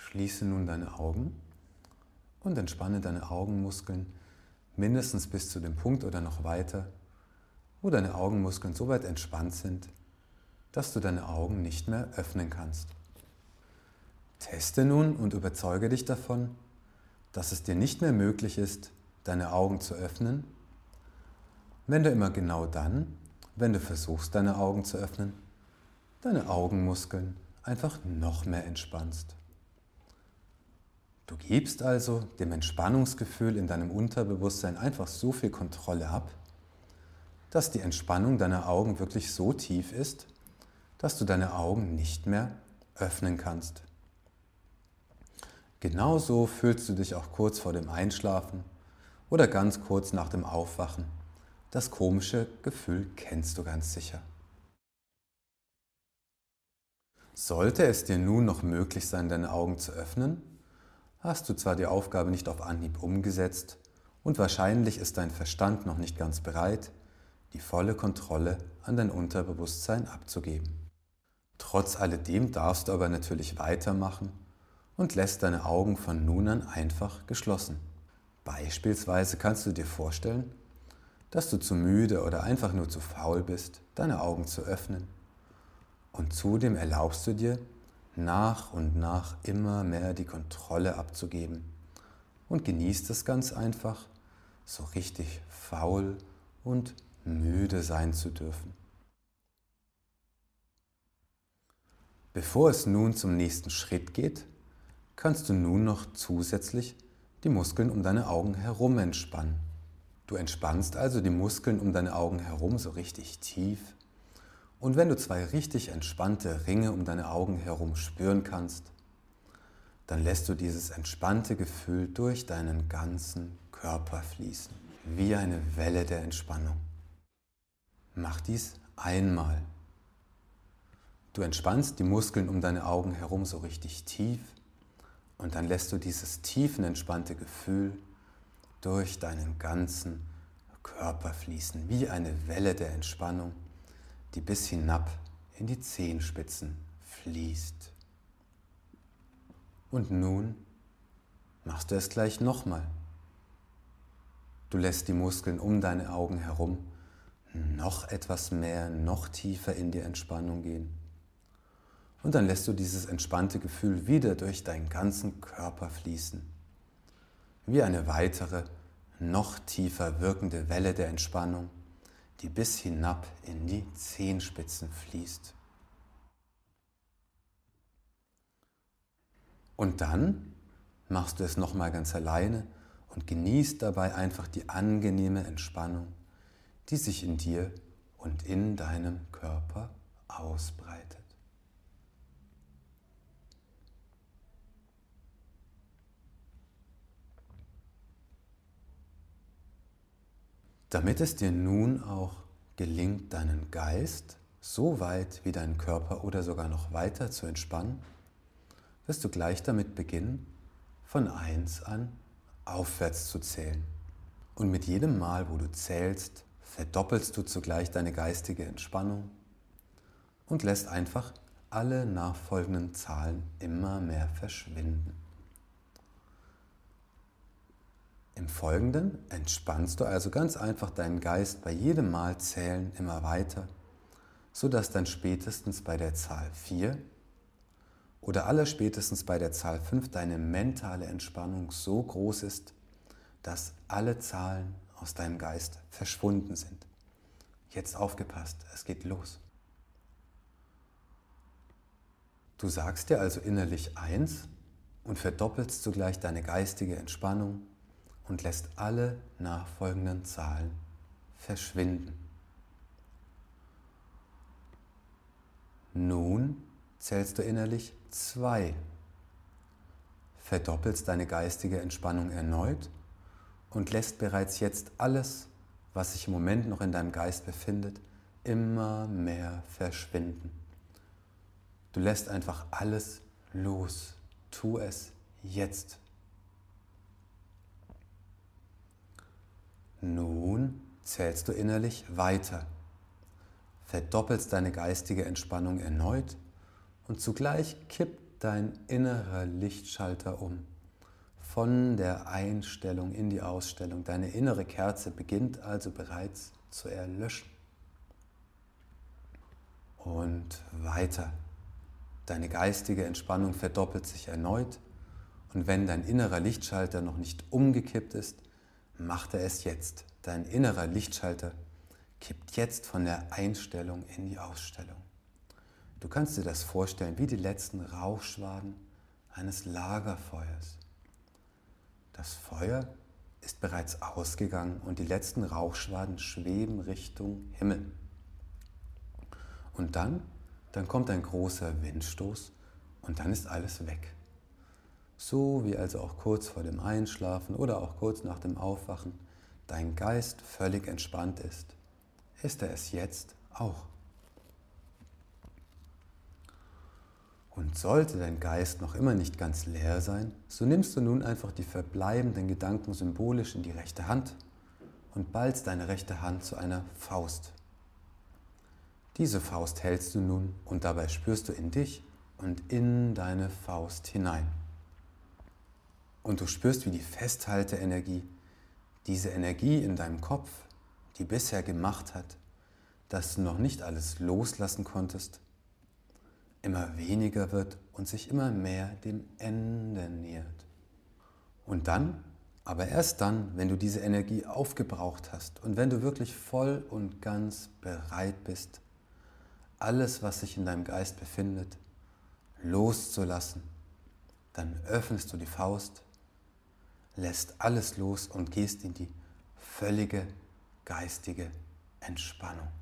Schließe nun deine Augen und entspanne deine Augenmuskeln mindestens bis zu dem Punkt oder noch weiter, wo deine Augenmuskeln so weit entspannt sind, dass du deine Augen nicht mehr öffnen kannst. Teste nun und überzeuge dich davon, dass es dir nicht mehr möglich ist, deine Augen zu öffnen, wenn du immer genau dann, wenn du versuchst, deine Augen zu öffnen, deine Augenmuskeln einfach noch mehr entspannst. Du gibst also dem Entspannungsgefühl in deinem Unterbewusstsein einfach so viel Kontrolle ab, dass die Entspannung deiner Augen wirklich so tief ist, dass du deine Augen nicht mehr öffnen kannst. Genauso fühlst du dich auch kurz vor dem Einschlafen oder ganz kurz nach dem Aufwachen. Das komische Gefühl kennst du ganz sicher. Sollte es dir nun noch möglich sein, deine Augen zu öffnen, hast du zwar die Aufgabe nicht auf Anhieb umgesetzt und wahrscheinlich ist dein Verstand noch nicht ganz bereit, die volle Kontrolle an dein Unterbewusstsein abzugeben. Trotz alledem darfst du aber natürlich weitermachen und lässt deine Augen von nun an einfach geschlossen. Beispielsweise kannst du dir vorstellen, dass du zu müde oder einfach nur zu faul bist, deine Augen zu öffnen. Und zudem erlaubst du dir, nach und nach immer mehr die Kontrolle abzugeben und genießt es ganz einfach, so richtig faul und müde sein zu dürfen. Bevor es nun zum nächsten Schritt geht, kannst du nun noch zusätzlich die Muskeln um deine Augen herum entspannen. Du entspannst also die Muskeln um deine Augen herum so richtig tief. Und wenn du zwei richtig entspannte Ringe um deine Augen herum spüren kannst, dann lässt du dieses entspannte Gefühl durch deinen ganzen Körper fließen, wie eine Welle der Entspannung. Mach dies einmal. Du entspannst die Muskeln um deine Augen herum so richtig tief und dann lässt du dieses tiefenentspannte Gefühl durch deinen ganzen Körper fließen, wie eine Welle der Entspannung, die bis hinab in die Zehenspitzen fließt. Und nun machst du es gleich nochmal. Du lässt die Muskeln um deine Augen herum noch etwas mehr, noch tiefer in die Entspannung gehen. Und dann lässt du dieses entspannte Gefühl wieder durch deinen ganzen Körper fließen, wie eine weitere, noch tiefer wirkende Welle der Entspannung, die bis hinab in die Zehenspitzen fließt. Und dann machst du es nochmal ganz alleine und genießt dabei einfach die angenehme Entspannung, die sich in dir und in deinem Körper ausbreitet. Damit es dir nun auch gelingt, deinen Geist so weit wie deinen Körper oder sogar noch weiter zu entspannen, wirst du gleich damit beginnen, von 1 an aufwärts zu zählen. Und mit jedem Mal, wo du zählst, verdoppelst du zugleich deine geistige Entspannung und lässt einfach alle nachfolgenden Zahlen immer mehr verschwinden. Im Folgenden entspannst du also ganz einfach deinen Geist bei jedem Mal Zählen immer weiter, sodass dann spätestens bei der Zahl 4 oder allerspätestens bei der Zahl 5 deine mentale Entspannung so groß ist, dass alle Zahlen aus deinem Geist verschwunden sind. Jetzt aufgepasst, es geht los. Du sagst dir also innerlich 1 und verdoppelst zugleich deine geistige Entspannung und lässt alle nachfolgenden Zahlen verschwinden. Nun zählst du innerlich 2, verdoppelst deine geistige Entspannung erneut und lässt bereits jetzt alles, was sich im Moment noch in deinem Geist befindet, immer mehr verschwinden. Du lässt einfach alles los. Tu es jetzt. Nun zählst du innerlich weiter, verdoppelst deine geistige Entspannung erneut und zugleich kippt dein innerer Lichtschalter um. Von der Einstellung in die Ausstellung. Deine innere Kerze beginnt also bereits zu erlöschen. Und weiter. Deine geistige Entspannung verdoppelt sich erneut. Und wenn dein innerer Lichtschalter noch nicht umgekippt ist, macht er es jetzt. Dein innerer Lichtschalter kippt jetzt von der Einstellung in die Ausstellung. Du kannst dir das vorstellen wie die letzten Rauchschwaden eines Lagerfeuers. Das Feuer ist bereits ausgegangen und die letzten Rauchschwaden schweben Richtung Himmel. Und dann kommt ein großer Windstoß und dann ist alles weg. So wie also auch kurz vor dem Einschlafen oder auch kurz nach dem Aufwachen dein Geist völlig entspannt ist er es jetzt auch. Und sollte dein Geist noch immer nicht ganz leer sein, so nimmst du nun einfach die verbleibenden Gedanken symbolisch in die rechte Hand und ballst deine rechte Hand zu einer Faust. Diese Faust hältst du nun und dabei spürst du in dich und in deine Faust hinein. Und du spürst, wie die Festhalteenergie, diese Energie in deinem Kopf, die bisher gemacht hat, dass du noch nicht alles loslassen konntest, immer weniger wird und sich immer mehr dem Ende nähert. Und dann, aber erst dann, wenn du diese Energie aufgebraucht hast und wenn du wirklich voll und ganz bereit bist, alles, was sich in deinem Geist befindet, loszulassen, dann öffnest du die Faust, lässt alles los und gehst in die völlige geistige Entspannung.